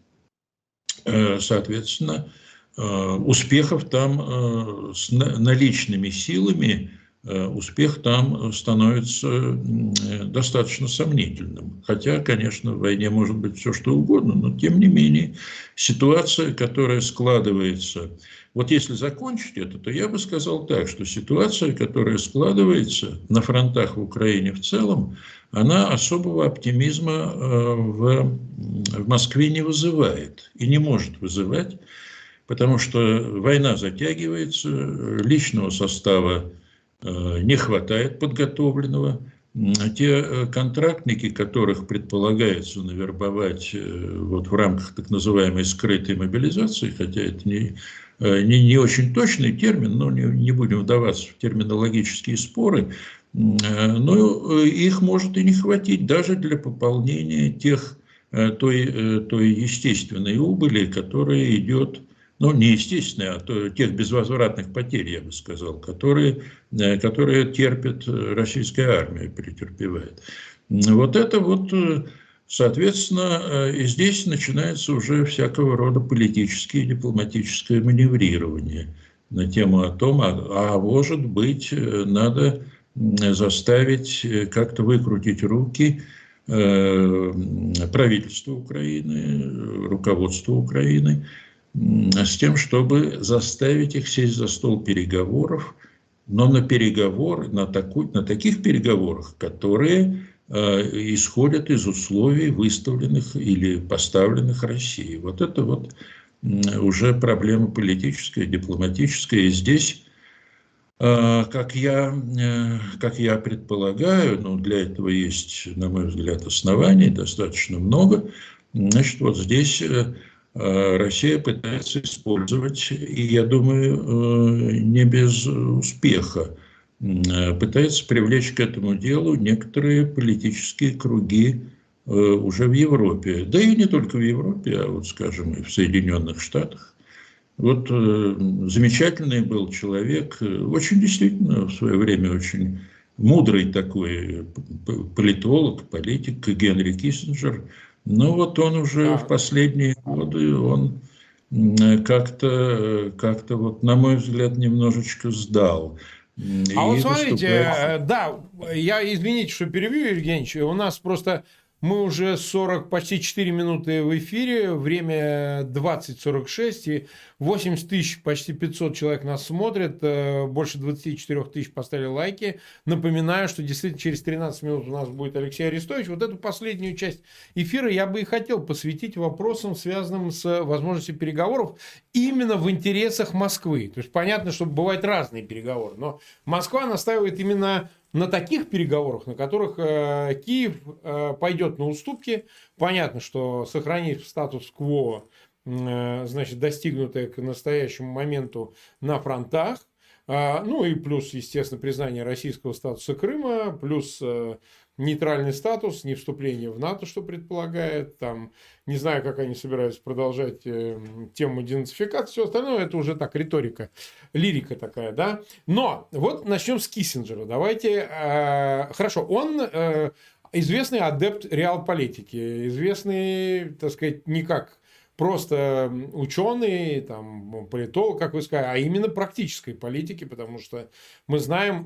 соответственно, успехов там с наличными силами, успех там становится достаточно сомнительным. Хотя, конечно, в войне может быть все что угодно, но тем не менее ситуация, которая складывается... Вот если закончить это, то я бы сказал так, что ситуация, которая складывается на фронтах в Украине в целом, она особого оптимизма в, в Москве не вызывает и не может вызывать, потому что война затягивается, личного состава не хватает подготовленного. Те контрактники, которых предполагается навербовать вот в рамках так называемой скрытой мобилизации, хотя это не, не, не очень точный термин, но не, не будем вдаваться в терминологические споры, но их может и не хватить даже для пополнения тех, той, той естественной убыли, которая идет, ну, не естественные, а то, тех безвозвратных потерь, я бы сказал, которые, которые терпит российская армия, претерпевает. Вот это вот, соответственно, и здесь начинается уже всякого рода политическое и дипломатическое маневрирование на тему о том, а, а может быть, надо заставить как-то выкрутить руки правительству Украины, руководству Украины, с тем, чтобы заставить их сесть за стол переговоров, но на переговоры, на, такой, на таких переговорах, которые э, исходят из условий, выставленных или поставленных Россией. Вот это вот э, уже проблема политическая, дипломатическая. И здесь, э, как, я, э, как я предполагаю, ну, для этого есть, на мой взгляд, оснований достаточно много. Значит, вот здесь... Э, Россия пытается использовать, и, я думаю, не без успеха, пытается привлечь к этому делу некоторые политические круги уже в Европе. Да и не только в Европе, а вот, скажем, и в Соединенных Штатах. Вот замечательный был человек, очень действительно в свое время очень мудрый такой политолог, политик Генри Киссинджер. Но вот он уже да. в последние годы, он как-то, как-то вот, на мой взгляд, немножечко сдал. А вот смотрите, выступает... да, я, извините, что перебью, Евгеньевич, у нас просто... Мы уже сорок, почти четыре минуты в эфире, время двадцать сорок шесть, и восемьдесят тысяч, почти пятьсот человек нас смотрят, больше двадцать четыре тысяч поставили лайки. Напоминаю, что действительно через тринадцать минут у нас будет Алексей Арестович. Вот эту последнюю часть эфира я бы и хотел посвятить вопросам, связанным с возможностью переговоров именно в интересах Москвы. То есть понятно, что бывают разные переговоры, но Москва настаивает именно на таких переговорах, на которых э, Киев э, пойдет на уступки. Понятно, что сохранив статус-кво, э, значит, достигнутое к настоящему моменту на фронтах, э, ну и плюс, естественно, признание российского статуса Крыма, плюс э, нейтральный статус, не вступление в НАТО, что предполагает, там, не знаю, как они собираются продолжать э, тему денацификации, все остальное, это уже так, риторика, лирика такая, да. Но вот начнем с Киссинджера. Давайте, э, хорошо, он э, известный адепт реал-политики, известный, так сказать, не как просто ученый, там, политолог, как вы сказали, а именно практической политики, потому что мы знаем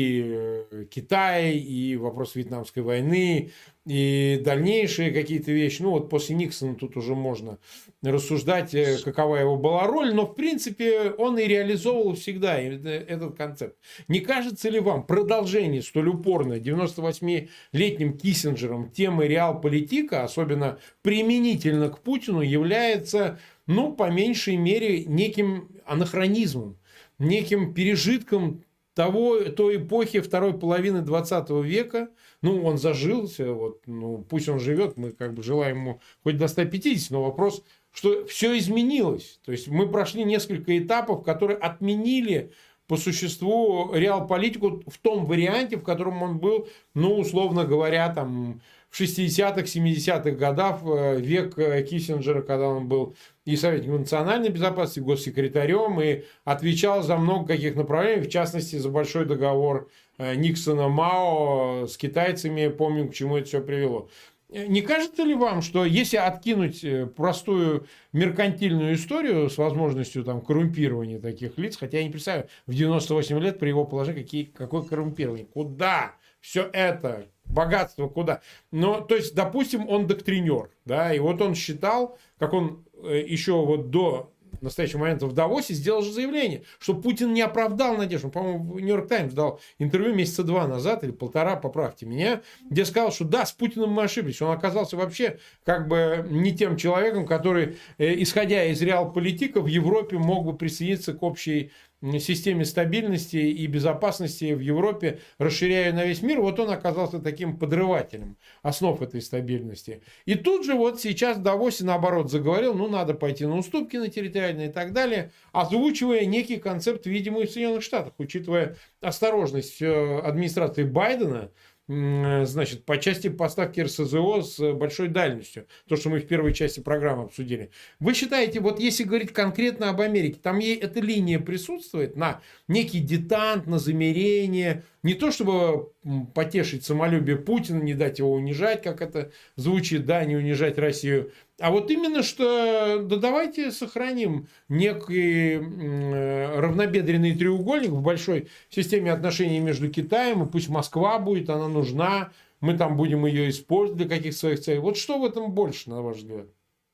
и Китай, и вопрос Вьетнамской войны, и дальнейшие какие-то вещи. Ну, вот после Никсона тут уже можно рассуждать, какова его была роль, но, в принципе, он и реализовывал всегда этот концепт. Не кажется ли вам продолжение столь упорное девяносто восьмилетним Киссинджером темы реалполитика, особенно применительно к Путину, является, ну, по меньшей мере, неким анахронизмом, неким пережитком того, той эпохи второй половины двадцатого века? Ну, он зажился, вот, ну, пусть он живет, мы как бы желаем ему хоть до ста пятидесяти, но вопрос, что все изменилось. То есть мы прошли несколько этапов, которые отменили по существу реалполитику в том варианте, в котором он был, ну, условно говоря, там, в шестидесятых, семидесятых годах, век Киссинджера, когда он был и советником национальной безопасности, госсекретарем, и отвечал за много каких направлений, в частности, за большой договор Никсона-Мао с китайцами, помним, к чему это все привело. Не кажется ли вам, что если откинуть простую меркантильную историю с возможностью там, коррумпирования таких лиц, хотя я не представляю, в девяносто восемь лет при его положении какие, какое коррумпирование, куда все это, богатство куда? Но, то есть, допустим, он доктринер, да, и вот он считал, как он еще вот до настоящего момента в Давосе сделал же заявление, что Путин не оправдал надежду. Он, по-моему, в Нью-Йорк Таймс дал интервью месяца два назад или полтора, поправьте меня, где сказал, что да, с Путиным мы ошиблись. Он оказался вообще как бы не тем человеком, который, исходя из реалполитика, в Европе мог бы присоединиться к общей системе стабильности и безопасности в Европе, расширяя на весь мир. Вот он оказался таким подрывателем основ этой стабильности. И тут же вот сейчас в Давосе наоборот заговорил, ну надо пойти на уступки на территориальные и так далее, озвучивая некий концепт, видимый в Соединенных Штатах, учитывая осторожность администрации Байдена, значит, по части поставки эр эс зэ о с большой дальностью. То, что мы в первой части программы обсудили. Вы считаете, вот если говорить конкретно об Америке, там ей эта линия присутствует на некий детант, на замерение, не то чтобы потешить самолюбие Путина, не дать его унижать, как это звучит, да, не унижать Россию, а вот именно что, да давайте сохраним некий равнобедренный треугольник в большой системе отношений между Китаем, и пусть Москва будет, она нужна, мы там будем ее использовать для каких-то своих целей. Вот что в этом больше, на ваш взгляд?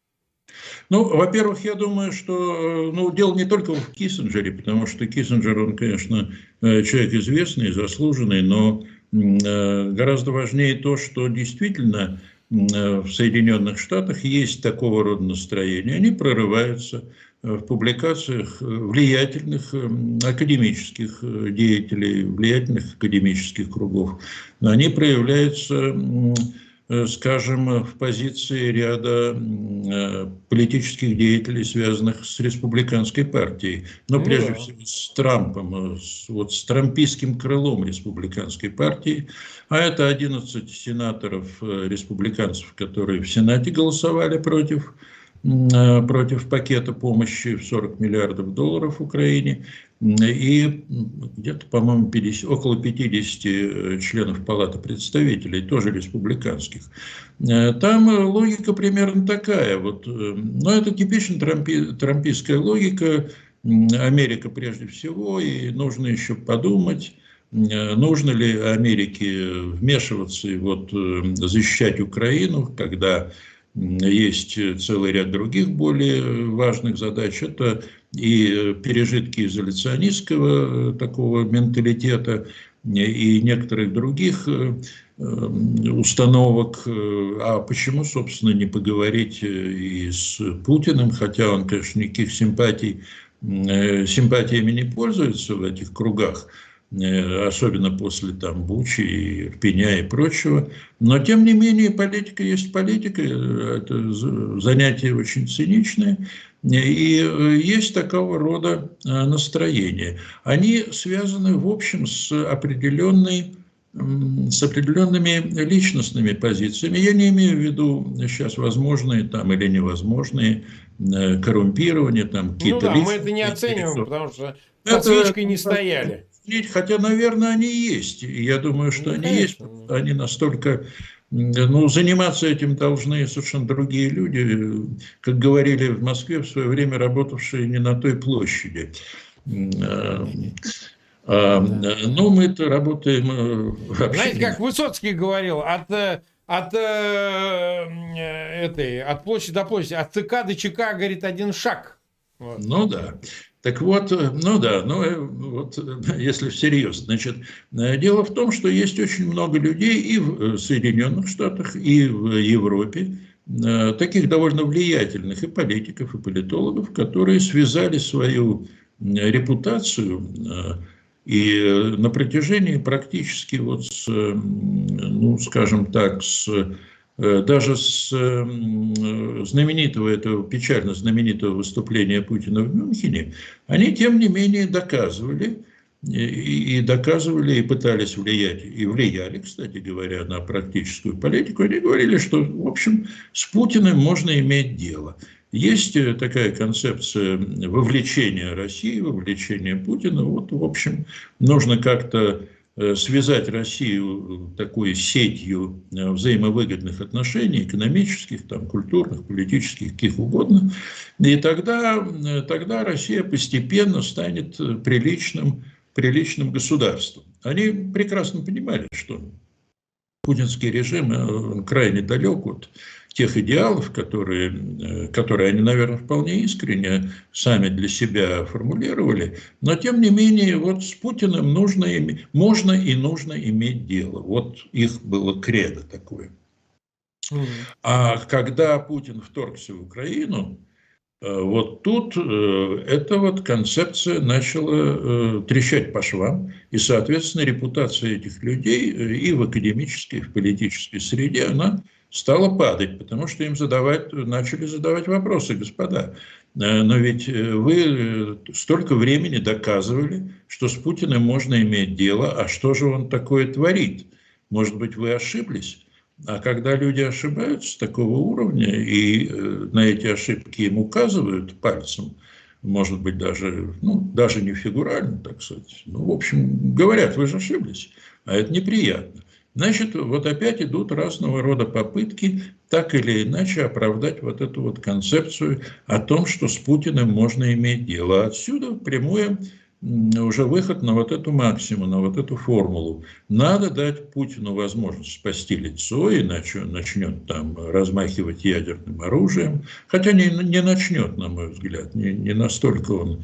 Ну, во-первых, я думаю, что ну, дело не только в Киссинджере, потому что Киссинджер, он, конечно, человек известный, заслуженный, но гораздо важнее то, что действительно в Соединенных Штатах есть такого рода настроения. Они прорываются в публикациях влиятельных академических деятелей, влиятельных академических кругов. Они проявляются, скажем, в позиции ряда политических деятелей, связанных с республиканской партией. Но прежде всего с Трампом, с, вот, с трампистским крылом республиканской партии. А это одиннадцать сенаторов-республиканцев, которые в Сенате голосовали против, против пакета помощи в сорок миллиардов долларов Украине. И где-то, по-моему, около пятидесяти членов Палаты представителей, тоже республиканских. Там логика примерно такая. Вот. Но это типично трампи, трампистская логика. Америка прежде всего, и нужно еще подумать, нужно ли Америке вмешиваться и вот защищать Украину, когда есть целый ряд других более важных задач. Это и пережитки изоляционистского такого менталитета, и некоторых других установок. А почему, собственно, не поговорить и с Путиным, хотя он, конечно, никаких симпатий, симпатиями не пользуется в этих кругах, особенно после там Бучи, Ирпеня и прочего. Но, тем не менее, политика есть политика, это занятие очень циничное, и есть такого рода настроения. Они связаны, в общем, с определенной с определенными личностными позициями. Я не имею в виду сейчас возможные там или невозможные коррумпирования, там какие-то. Ну да, мы это не оцениваем, потому что под свечкой не стояли. Хотя, наверное, они есть. И я думаю, что ну, они конечно. есть. Они настолько ну, заниматься этим должны совершенно другие люди, как говорили в Москве в свое время, работавшие не на той площади. А, ну, мы-то работаем вообще... Знаете, как Высоцкий говорил, от, от, этой, от площади до площади, от ЦК до ЧК, говорит, один шаг. Вот. Ну да. Так вот, ну да, ну вот, если всерьез, значит, дело в том, что есть очень много людей и в Соединенных Штатах, и в Европе, таких довольно влиятельных и политиков, и политологов, которые связали свою репутацию и на протяжении практически вот с, ну, скажем так, с даже с знаменитого этого, печально знаменитого выступления Путина в Мюнхене, они, тем не менее, доказывали, и, и доказывали, и пытались влиять, и влияли, кстати говоря, на практическую политику. Они говорили, что, в общем, с Путиным можно иметь дело. Есть такая концепция вовлечения России, вовлечения Путина. Вот, в общем, нужно как-то связать Россию такой сетью взаимовыгодных отношений, экономических, там, культурных, политических, каких угодно. И тогда, тогда Россия постепенно станет приличным, приличным государством. Они прекрасно понимали, что путинский режим крайне далек от тех идеалов, которые, которые они, наверное, вполне искренне сами для себя формулировали, но, тем не менее, вот с Путиным нужно, можно и нужно иметь дело. Вот их было кредо такое. А когда Путин вторгся в Украину, вот тут эта вот концепция начала трещать по швам, и, соответственно, репутация этих людей и в академической, и в политической среде, она стала падать, потому что им задавать, начали задавать вопросы: господа, но ведь вы столько времени доказывали, что с Путиным можно иметь дело, а что же он такое творит? Может быть, вы ошиблись? А когда люди ошибаются такого уровня, и на эти ошибки им указывают пальцем, может быть, даже, ну, даже не фигурально, так сказать, ну, в общем, говорят: вы же ошиблись, а это неприятно. Значит, вот опять идут разного рода попытки так или иначе оправдать вот эту вот концепцию о том, что с Путиным можно иметь дело. Отсюда прямое уже выход на вот эту максиму, на вот эту формулу. Надо дать Путину возможность спасти лицо, иначе он начнет там размахивать ядерным оружием. Хотя не, не начнет, на мой взгляд, не, не настолько он...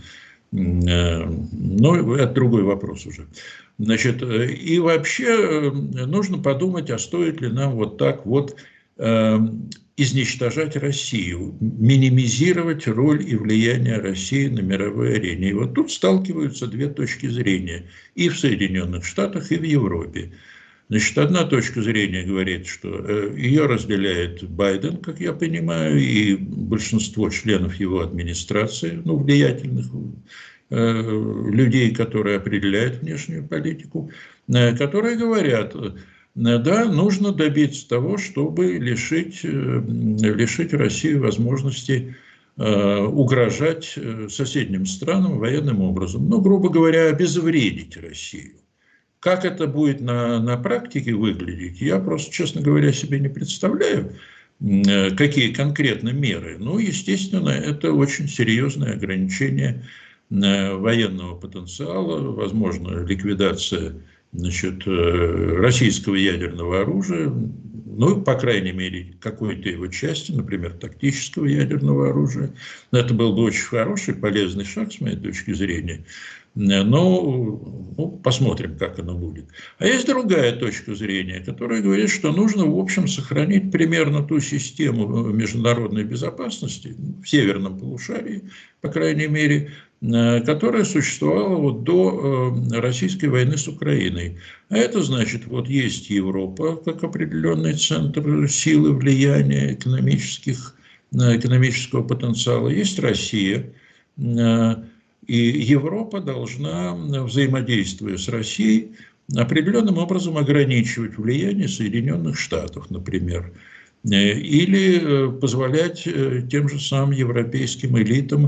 Но это другой вопрос уже. Значит, и вообще нужно подумать, а стоит ли нам вот так вот э, изничтожать Россию, минимизировать роль и влияние России на мировой арене. И вот тут сталкиваются две точки зрения: и в Соединенных Штатах, и в Европе. Значит, одна точка зрения говорит, что ее разделяет Байден, как я понимаю, и большинство членов его администрации, ну, влиятельных людей, которые определяют внешнюю политику, которые говорят: да, нужно добиться того, чтобы лишить, лишить Россию возможности угрожать соседним странам военным образом. Ну, грубо говоря, обезвредить Россию. Как это будет на, на практике выглядеть, я просто, честно говоря, себе не представляю, какие конкретно меры. Ну, естественно, это очень серьезное ограничение военного потенциала, возможно, ликвидация, значит, российского ядерного оружия, ну, по крайней мере, какой-то его части, например, тактического ядерного оружия. Это был бы очень хороший, полезный шаг, с моей точки зрения. Но ну, посмотрим, как оно будет. А есть другая точка зрения, которая говорит, что нужно, в общем, сохранить примерно ту систему международной безопасности в северном полушарии, по крайней мере, которая существовала вот до российской войны с Украиной. А это значит, вот есть Европа как определенный центр силы, влияния, экономических, экономического потенциала, есть Россия. И Европа должна, взаимодействуя с Россией, определенным образом ограничивать влияние Соединенных Штатов, например, или позволять тем же самым европейским элитам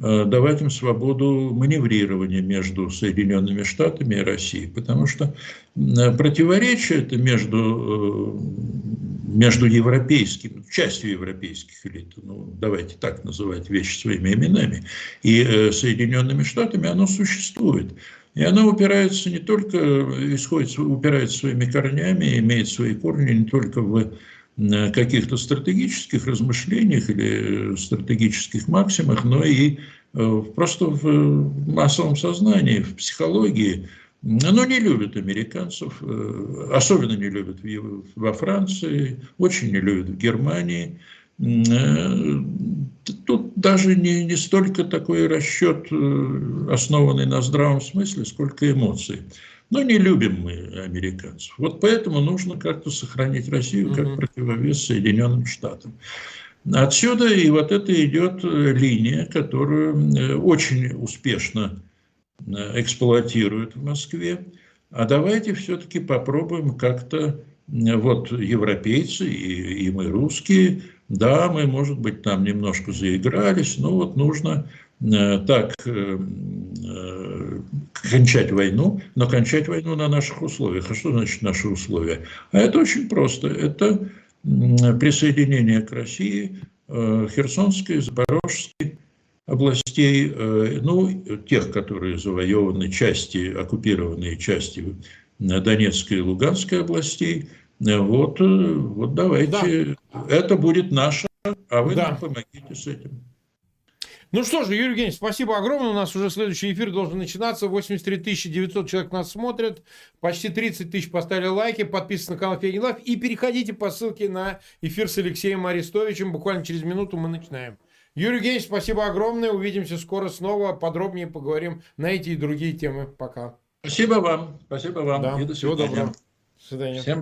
давать им свободу маневрирования между Соединенными Штатами и Россией, потому что противоречие это между, между европейским, частью европейских элит, ну, давайте так называть вещи своими именами, и Соединенными Штатами, оно существует. И она упирается не только, исходит, упирается своими корнями, имеет свои корни не только в каких-то стратегических размышлениях или стратегических максимах, но и просто в массовом сознании, в психологии. Оно не любит американцев, особенно не любит во Франции, очень не любит в Германии. Тут даже не, не столько такой расчет, основанный на здравом смысле, сколько эмоций. Но не любим мы американцев. Вот поэтому нужно как-то сохранить Россию как противовес Соединенным Штатам. Отсюда и вот это идет линия, которую очень успешно эксплуатируют в Москве. А давайте все-таки попробуем как-то, вот европейцы и, и мы русские, да, мы, может быть, там немножко заигрались, но вот нужно так кончать войну, но кончать войну на наших условиях. А что значит наши условия? А это очень просто. Это присоединение к России Херсонской, Запорожской областей, ну, тех, которые завоеваны, части, оккупированные части Донецкой и Луганской областей. Вот, вот давайте, да. Это будет наше, а вы да. нам помогите с этим. Ну что же, Юрий Евгеньевич, спасибо огромное. У нас уже следующий эфир должен начинаться. восемьдесят три тысячи девятьсот человек нас смотрят. Почти тридцать тысяч поставили лайки. Подписывайтесь на канал Федя Лайв. И переходите по ссылке на эфир с Алексеем Арестовичем. Буквально через минуту мы начинаем. Юрий Евгеньевич, спасибо огромное. Увидимся скоро снова. Подробнее поговорим на эти и другие темы. Пока. Спасибо вам. Спасибо вам. Да. И до Всего свидания. доброго. До свидания. Всем